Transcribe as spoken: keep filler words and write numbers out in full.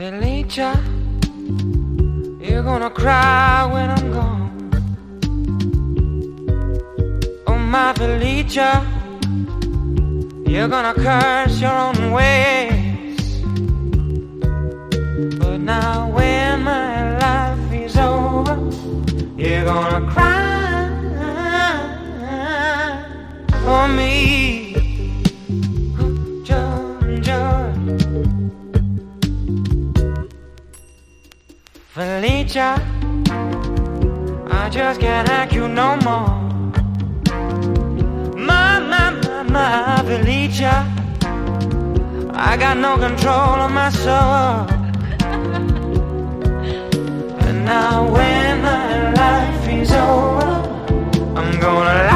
Felicia, you're gonna cry when I'm gone. Oh my Felicia, you're gonna curse your own ways. But now when my life is over, you're gonna cry for me. Felicia, I just can't act you no more. My, my, my, my, Felicia, I got no control of my soul. And now when my life is over, I'm gonna